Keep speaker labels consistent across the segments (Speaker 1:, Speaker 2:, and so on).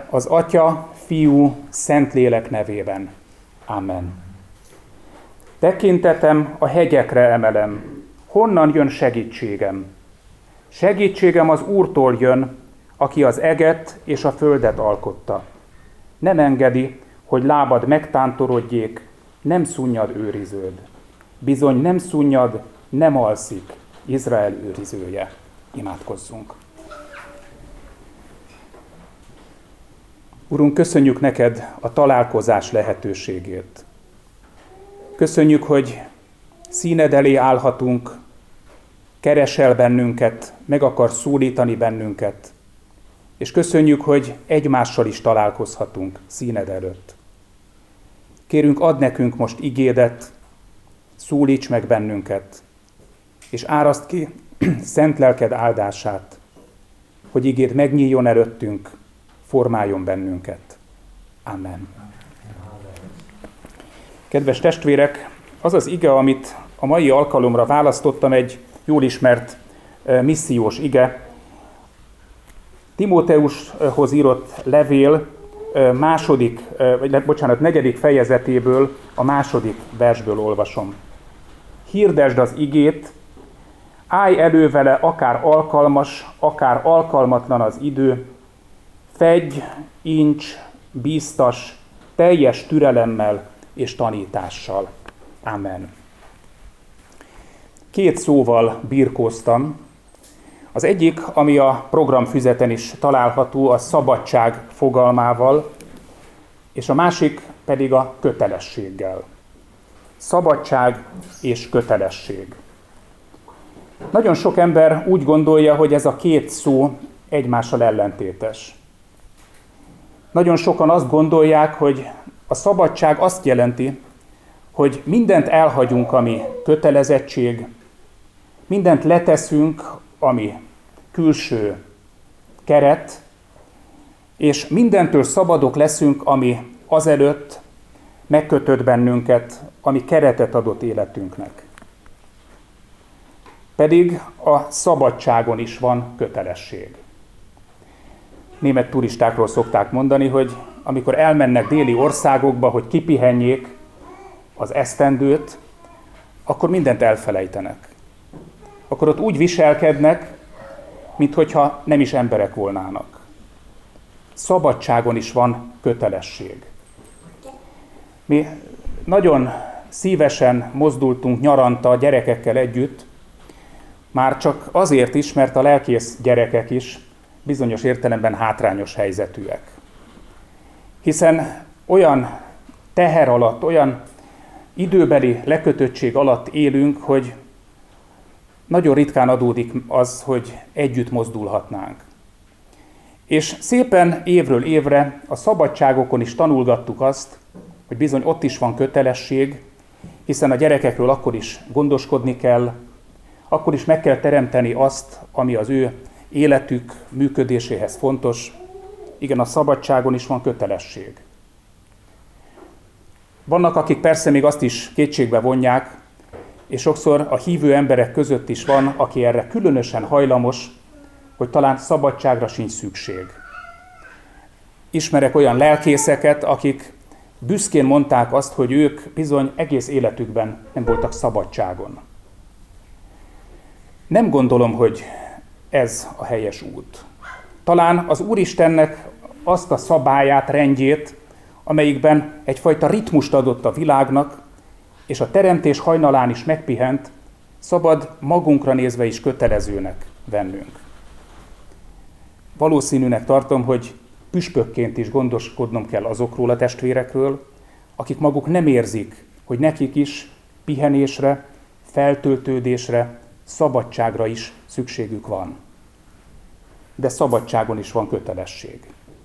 Speaker 1: az Atya, Fiú, Szentlélek nevében. Amen. Tekintetem a hegyekre emelem, honnan jön segítségem? Segítségem az Úrtól jön, aki az eget és a földet alkotta. Nem engedi, hogy lábad megtántorodjék, nem szunnyad őriződ. Bizony nem szunnyad, nem alszik, Izrael őrizője. Imádkozzunk. Urunk, köszönjük neked a találkozás lehetőségét. Köszönjük, hogy színed elé állhatunk, keresel bennünket, meg akar szólítani bennünket, és köszönjük, hogy egymással is találkozhatunk színed előtt. Kérünk, add nekünk most igédet, szólíts meg bennünket, és áraszt ki szent lelked áldását, hogy igéd megnyíljon előttünk, formáljon bennünket. Amen. Kedves testvérek, az az ige, amit a mai alkalomra választottam, egy jól ismert missziós ige. Timóteushoz írott levél negyedik fejezetéből, a második versből olvasom. Hirdesd az igét, állj elő vele akár alkalmas, akár alkalmatlan az idő, fedj, ints, bíztas, teljes türelemmel és tanítással. Amen. Két szóval birkóztam. Az egyik, ami a programfüzeten is található, a szabadság fogalmával, és a másik pedig a kötelességgel. Szabadság és kötelesség. Nagyon sok ember úgy gondolja, hogy ez a két szó egymással ellentétes. Nagyon sokan azt gondolják, hogy a szabadság azt jelenti, hogy mindent elhagyunk, ami kötelezettség, mindent leteszünk, ami külső keret, és mindentől szabadok leszünk, ami azelőtt megkötött bennünket, ami keretet adott életünknek. Pedig a szabadságon is van kötelesség. Német turistákról szokták mondani, hogy amikor elmennek déli országokba, hogy kipihenjék az esztendőt, akkor mindent elfelejtenek. Akkor ott úgy viselkednek, minthogyha nem is emberek volnának. Szabadságon is van kötelesség. Mi nagyon szívesen mozdultunk nyaranta a gyerekekkel együtt, már csak azért is, mert a lelkész gyerekek is bizonyos értelemben hátrányos helyzetűek. Hiszen olyan teher alatt, olyan időbeli lekötöttség alatt élünk, hogy nagyon ritkán adódik az, hogy együtt mozdulhatnánk. És szépen évről évre a szabadságokon is tanulgattuk azt, hogy bizony ott is van kötelesség, hiszen a gyerekekről akkor is gondoskodni kell, akkor is meg kell teremteni azt, ami az ő életük működéséhez fontos. Igen, a szabadságon is van kötelesség. Vannak, akik persze még azt is kétségbe vonják, és sokszor a hívő emberek között is van, aki erre különösen hajlamos, hogy talán szabadságra sincs szükség. Ismerek olyan lelkészeket, akik büszkén mondták azt, hogy ők bizony egész életükben nem voltak szabadságon. Nem gondolom, hogy ez a helyes út. Talán az Úristennek azt a szabályát, rendjét, amelyikben egyfajta ritmust adott a világnak, és a teremtés hajnalán is megpihent, szabad magunkra nézve is kötelezőnek vennünk. Valószínűnek tartom, hogy püspökként is gondoskodnom kell azokról a testvérekről, akik maguk nem érzik, hogy nekik is pihenésre, feltöltődésre, szabadságra is szükségük van. De szabadságon is van kötelesség.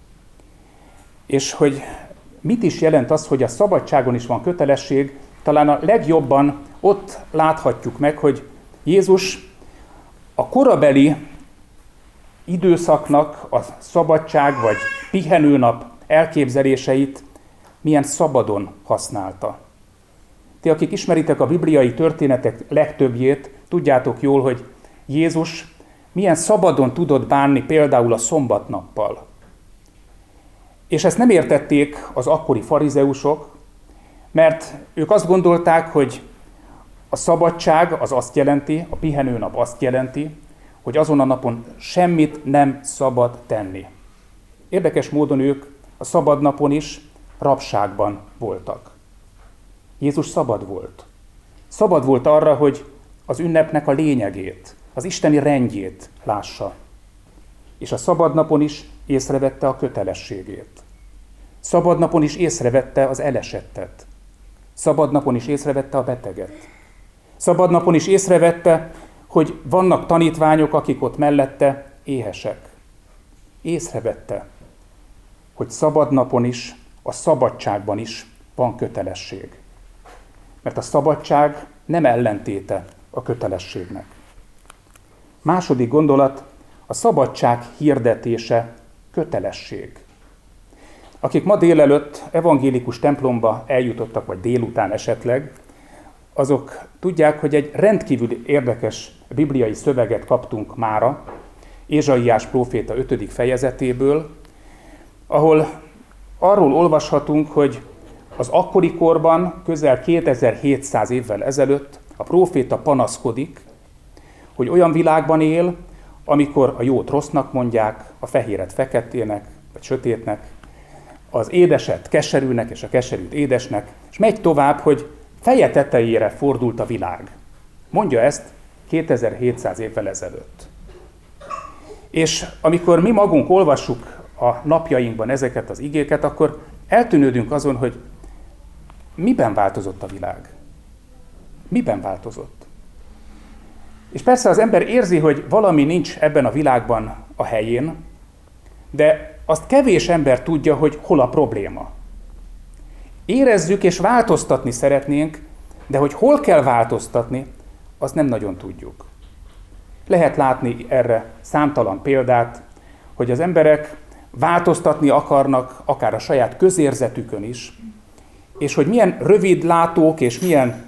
Speaker 1: És hogy mit is jelent az, hogy a szabadságon is van kötelesség, talán a legjobban ott láthatjuk meg, hogy Jézus a korabeli időszaknak a szabadság vagy pihenőnap elképzeléseit milyen szabadon használta. Ti, akik ismeritek a bibliai történetek legtöbbjét, tudjátok jól, hogy Jézus milyen szabadon tudott bánni például a szombatnappal. És ezt nem értették az akkori farizeusok, mert ők azt gondolták, hogy a szabadság az azt jelenti, a pihenőnap azt jelenti, hogy azon a napon semmit nem szabad tenni. Érdekes módon ők a szabad napon is rabságban voltak. Jézus szabad volt. Szabad volt arra, hogy az ünnepnek a lényegét, az isteni rendjét lássa. És a szabad napon is észrevette a kötelességét. Szabad napon is észrevette az elesettet. Szabad napon is észrevette a beteget. Szabad napon is észrevette, hogy vannak tanítványok, akik ott mellette éhesek. Észrevette, hogy szabad napon is, a szabadságban is van kötelesség. Mert a szabadság nem ellentéte a kötelességnek. Második gondolat, a szabadság hirdetése kötelesség. Akik ma délelőtt evangélikus templomba eljutottak, vagy délután esetleg, azok tudják, hogy egy rendkívül érdekes bibliai szöveget kaptunk mára, Ézsaiás próféta 5. fejezetéből, ahol arról olvashatunk, hogy az akkori korban, közel 2700 évvel ezelőtt a próféta panaszkodik, hogy olyan világban él, amikor a jót rossznak mondják, a fehéret feketének, vagy sötétnek, az édeset keserűnek, és a keserűt édesnek, és megy tovább, hogy feje tetejére fordult a világ. Mondja ezt 2700 évvel ezelőtt. És amikor mi magunk olvassuk a napjainkban ezeket az igéket, akkor eltűnődünk azon, hogy miben változott a világ. Miben változott? És persze az ember érzi, hogy valami nincs ebben a világban a helyén, de azt kevés ember tudja, hogy hol a probléma. Érezzük és változtatni szeretnénk, de hogy hol kell változtatni, azt nem nagyon tudjuk. Lehet látni erre számtalan példát, hogy az emberek változtatni akarnak, akár a saját közérzetükön is, és hogy milyen rövidlátók és milyen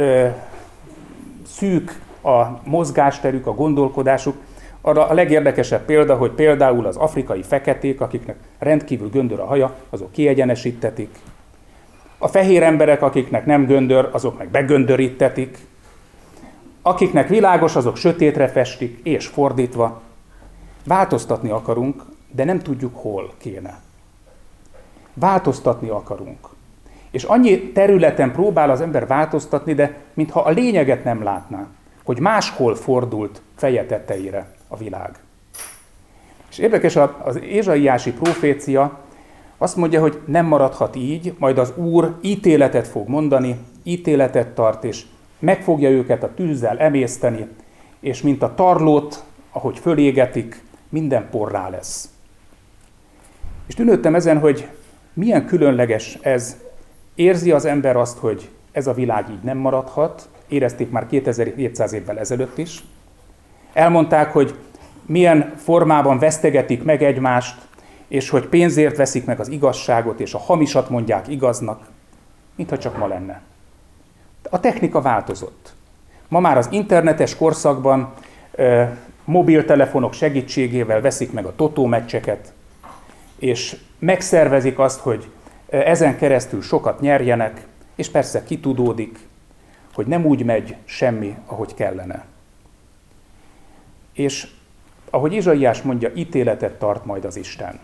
Speaker 1: szűk a mozgásterük, a gondolkodásuk. Arra a legérdekesebb példa, hogy például az afrikai feketék, akiknek rendkívül göndör a haja, azok kiegyenesítetik. A fehér emberek, akiknek nem göndör, azok meg begöndörítetik. Akiknek világos, azok sötétre festik, és fordítva. Változtatni akarunk, de nem tudjuk, hol kéne. Változtatni akarunk. És annyi területen próbál az ember változtatni, de mintha a lényeget nem látná, hogy máshol fordult feje tetejére a világ. És érdekes, az ézsaiási profécia azt mondja, hogy nem maradhat így, majd az Úr ítéletet fog mondani, ítéletet tart, és meg fogja őket a tűzzel emészteni, és mint a tarlót, ahogy fölégetik, minden porrá lesz. És tűnődtem ezen, hogy milyen különleges ez. Érzi az ember azt, hogy ez a világ így nem maradhat, érezték már 2700 évvel ezelőtt is. Elmondták, hogy milyen formában vesztegetik meg egymást, és hogy pénzért veszik meg az igazságot, és a hamisat mondják igaznak, mintha csak ma lenne. A technika változott. Ma már az internetes korszakban mobiltelefonok segítségével veszik meg a totó meccseket, és megszervezik azt, hogy ezen keresztül sokat nyerjenek, és persze kitudódik, hogy nem úgy megy semmi, ahogy kellene. És ahogy Ézsaiás mondja, ítéletet tart majd az Isten.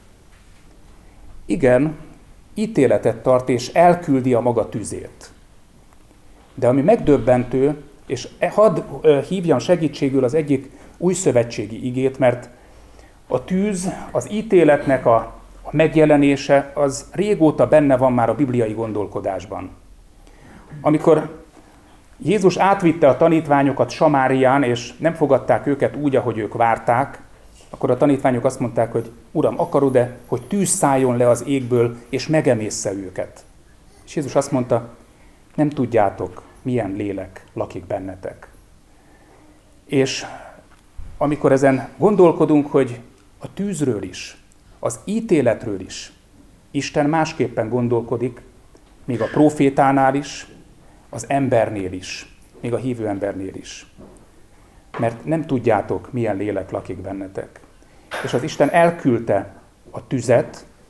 Speaker 1: Igen, ítéletet tart, és elküldi a maga tüzét. De ami megdöbbentő, és hadd hívjam segítségül az egyik újszövetségi igét, mert a tűz, az ítéletnek a megjelenése, az régóta benne van már a bibliai gondolkodásban. Amikor Jézus átvitte a tanítványokat Samárián, és nem fogadták őket úgy, ahogy ők várták, akkor a tanítványok azt mondták, hogy Uram, akarod-e, hogy tűz szálljon le az égből, és megemészze őket? És Jézus azt mondta, nem tudjátok, milyen lélek lakik bennetek. És amikor ezen gondolkodunk, hogy a tűzről is, az ítéletről is Isten másképpen gondolkodik, még a prófétánál is, az embernél is, még a hívő embernél is. Mert nem tudjátok, milyen lélek lakik bennetek. És az Isten elküldte a tüzet,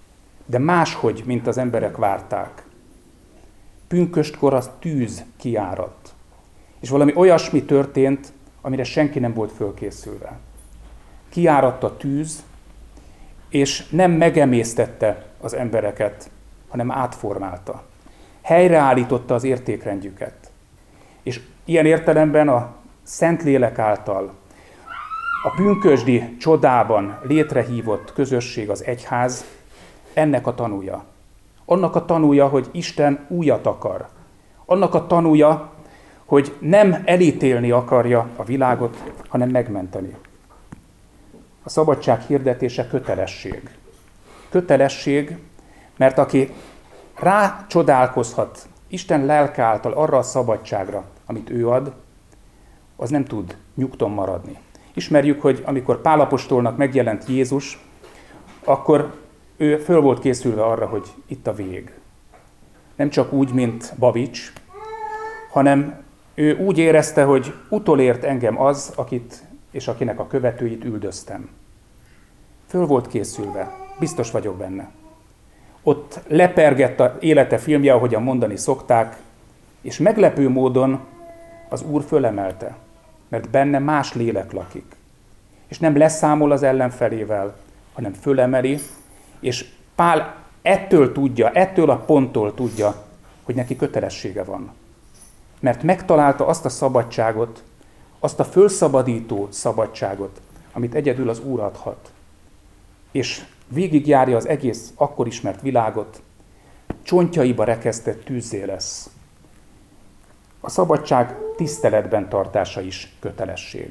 Speaker 1: de máshogy, mint az emberek várták. Pünköstkor a tűz kiáradt. És valami olyasmi történt, amire senki nem volt fölkészülve. Kiáradt a tűz, és nem megemésztette az embereket, hanem átformálta. Helyreállította az értékrendjüket. És ilyen értelemben a Szentlélek által a pünkösdi csodában létrehívott közösség, az egyház, ennek a tanúja. Annak a tanúja, hogy Isten újat akar. Annak a tanúja, hogy nem elítélni akarja a világot, hanem megmenteni. A szabadság hirdetése kötelesség. Kötelesség, mert aki rácsodálkozhat Isten lelke által arra a szabadságra, amit ő ad, az nem tud nyugton maradni. Ismerjük, hogy amikor Pál apostolnak megjelent Jézus, akkor ő föl volt készülve arra, hogy itt a vég. Nem csak úgy, mint Babics, hanem ő úgy érezte, hogy utolért engem az, akit és akinek a követőit üldöztem. Föl volt készülve, biztos vagyok benne. Ott lepergett az élete filmje, ahogyan mondani szokták, és meglepő módon az Úr fölemelte, mert benne más lélek lakik. És nem leszámol az ellenfelével, hanem fölemeli, és Pál ettől tudja, ettől a ponttól tudja, hogy neki kötelessége van. Mert megtalálta azt a szabadságot, azt a fölszabadító szabadságot, amit egyedül az Úr adhat. És végigjárja az egész akkor ismert világot, csontjaiba rekesztett tűzzé lesz. A szabadság tiszteletben tartása is kötelesség.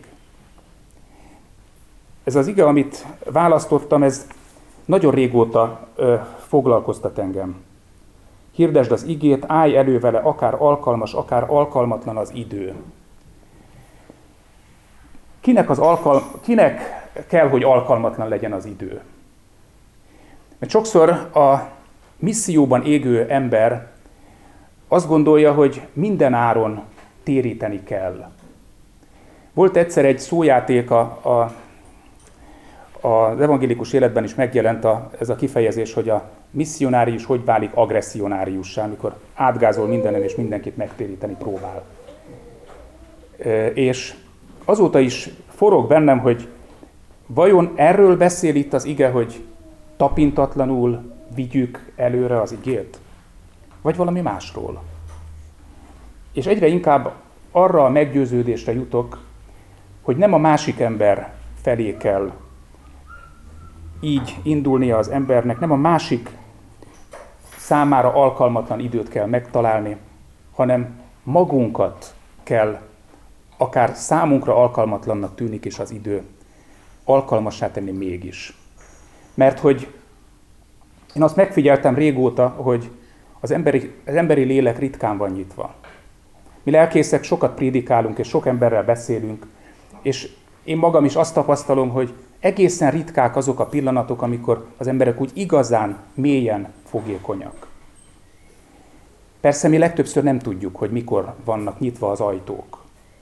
Speaker 1: Ez az ige, amit választottam, ez nagyon régóta foglalkoztat engem. Hirdesd az igét, állj elő vele, akár alkalmas, akár alkalmatlan az idő. Kinek kell, hogy alkalmatlan legyen az idő? Mert sokszor a misszióban égő ember azt gondolja, hogy minden áron téríteni kell. Volt egyszer egy szójáték, az evangélikus életben is megjelent ez a kifejezés, hogy a misszionárius hogy válik agresszionáriussá, amikor átgázol mindenen és mindenkit megtéríteni próbál. És azóta is forog bennem, hogy vajon erről beszél itt az ige, hogy tapintatlanul vigyük előre az igét? Vagy valami másról? És egyre inkább arra a meggyőződésre jutok, hogy nem a másik ember felé kell így indulnia az embernek, nem a másik számára alkalmatlan időt kell megtalálni, hanem magunkat kell, akár számunkra alkalmatlannak tűnik is az idő, alkalmassá tenni mégis. Mert hogy én azt megfigyeltem régóta, hogy az emberi lélek ritkán van nyitva. Mi lelkészek sokat prédikálunk, és sok emberrel beszélünk, és én magam is azt tapasztalom, hogy egészen ritkák azok a pillanatok, amikor az emberek úgy igazán, mélyen fogékonyak. Persze mi legtöbbször nem tudjuk, hogy mikor vannak nyitva az ajtók.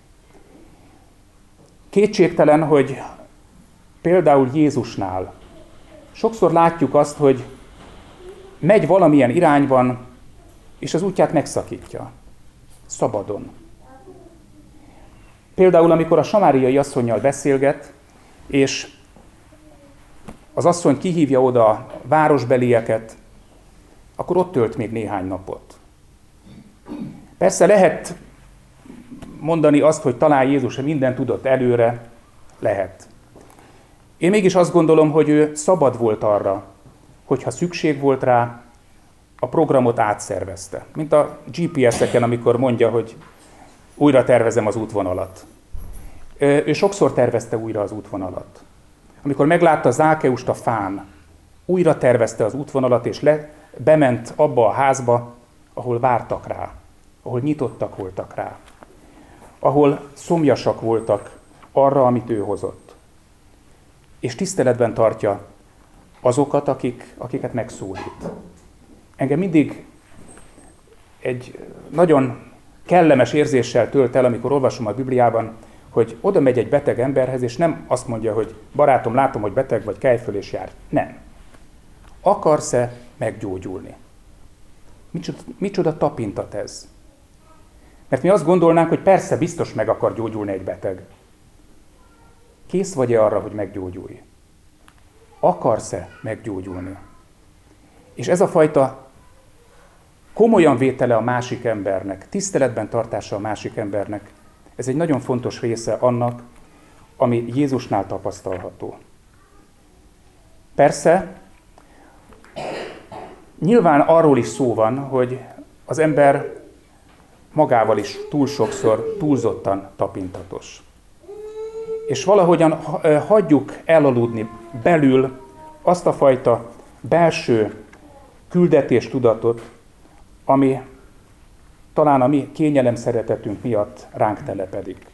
Speaker 1: Kétségtelen, hogy például Jézusnál sokszor látjuk azt, hogy megy valamilyen irányban, és az útját megszakítja. Szabadon. Például, amikor a samáriai asszonnyal beszélget, és az asszony kihívja oda a városbelieket, akkor ott tölt még néhány napot. Persze lehet mondani azt, hogy talán Jézus mindent tudott előre, lehet. Én mégis azt gondolom, hogy ő szabad volt arra, hogyha szükség volt rá, a programot átszervezte. Mint a GPS-eken, amikor mondja, hogy újra tervezem az útvonalat. Ő sokszor tervezte újra az útvonalat. Amikor meglátta Zákeust a fán, újra tervezte az útvonalat, és bement abba a házba, ahol vártak rá, ahol nyitottak voltak rá, ahol szomjasak voltak arra, amit ő hozott. És tiszteletben tartja azokat, akiket megszólít. Engem mindig egy nagyon kellemes érzéssel tölt el, amikor olvasom a Bibliában, hogy oda megy egy beteg emberhez, és nem azt mondja, hogy barátom, látom, hogy beteg vagy, kelj föl és járj. Nem. Akarsz-e meggyógyulni. Micsoda tapintat ez? Mert mi azt gondolnánk, hogy persze biztos meg akar gyógyulni egy beteg. Kész vagy-e arra, hogy meggyógyulj? Akarsz-e meggyógyulni? És ez a fajta komolyan vétele a másik embernek, tiszteletben tartása a másik embernek, ez egy nagyon fontos része annak, ami Jézusnál tapasztalható. Persze, nyilván arról is szó van, hogy az ember magával is túl sokszor túlzottan tapintatos. És valahogyan hagyjuk elaludni belül azt a fajta belső küldetéstudatot, ami talán a mi kényelem szeretetünk miatt ránk telepedik.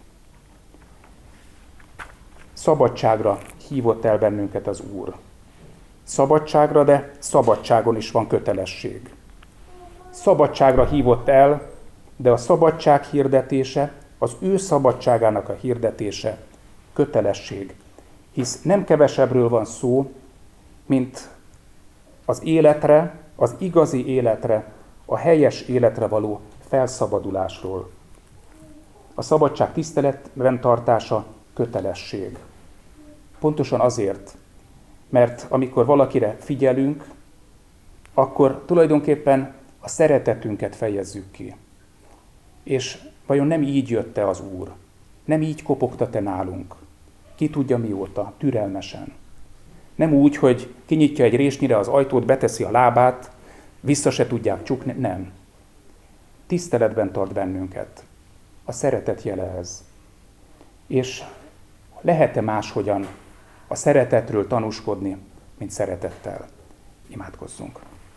Speaker 1: Szabadságra hívott el bennünket az Úr. Szabadságra, de szabadságon is van kötelesség. Szabadságra hívott el, de a szabadság hirdetése, az ő szabadságának a hirdetése kötelesség. Hisz nem kevesebbről van szó, mint az életre, az igazi életre, a helyes életre való felszabadulásról. A szabadság tiszteletben tartása kötelesség. Pontosan azért, mert amikor valakire figyelünk, akkor tulajdonképpen a szeretetünket fejezzük ki. És vajon nem így jött-e az Úr? Nem így kopogtat-e nálunk? Ki tudja mióta, türelmesen. Nem úgy, hogy kinyitja egy résnyire az ajtót, beteszi a lábát, vissza se tudják csukni, nem. Tiszteletben tart bennünket. A szeretet jele ez. És lehet-e máshogyan a szeretetről tanúskodni, mint szeretettel? Imádkozzunk.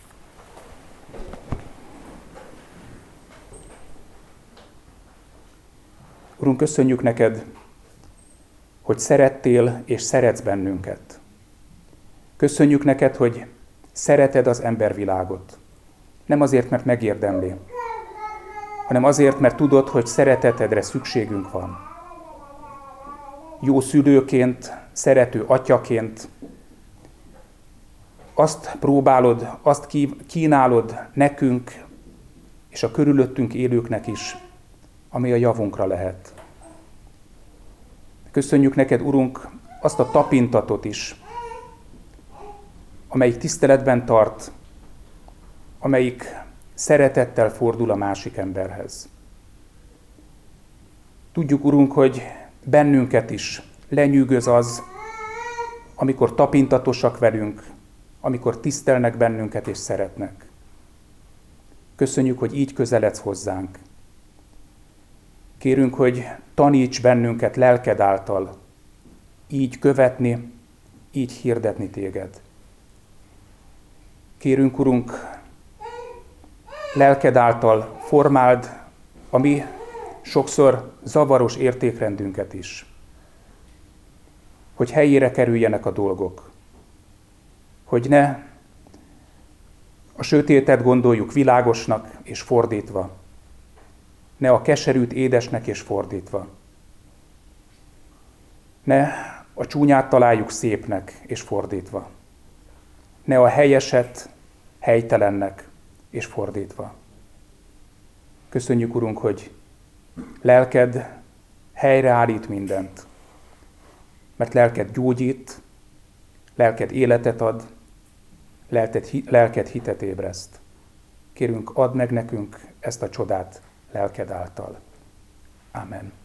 Speaker 1: Urunk, köszönjük neked, hogy szerettél és szeretsz bennünket. Köszönjük neked, hogy szereted az embervilágot. Nem azért, mert megérdemli, hanem azért, mert tudod, hogy szeretetedre szükségünk van. Jó szülőként, szerető atyaként azt próbálod, azt kínálod nekünk és a körülöttünk élőknek is, ami a javunkra lehet. Köszönjük neked, Urunk, azt a tapintatot is, amelyik tiszteletben tart, amelyik szeretettel fordul a másik emberhez. Tudjuk, Urunk, hogy bennünket is lenyűgöz az, amikor tapintatosak velünk, amikor tisztelnek bennünket és szeretnek. Köszönjük, hogy így közeledsz hozzánk. Kérünk, hogy taníts bennünket lelked által így követni, így hirdetni téged. Kérünk, Urunk, lelked által formáld a mi sokszor zavaros értékrendünket is, hogy helyére kerüljenek a dolgok, hogy ne a sötétet gondoljuk világosnak és fordítva, ne a keserűt édesnek és fordítva, ne a csúnyát találjuk szépnek és fordítva, ne a helyeset helytelennek és fordítva. Köszönjük, Urunk, hogy lelked helyreállít mindent, mert lelked gyógyít, lelked életet ad, lelked hitet ébreszt. Kérünk, add meg nekünk ezt a csodát lelked által. Amen.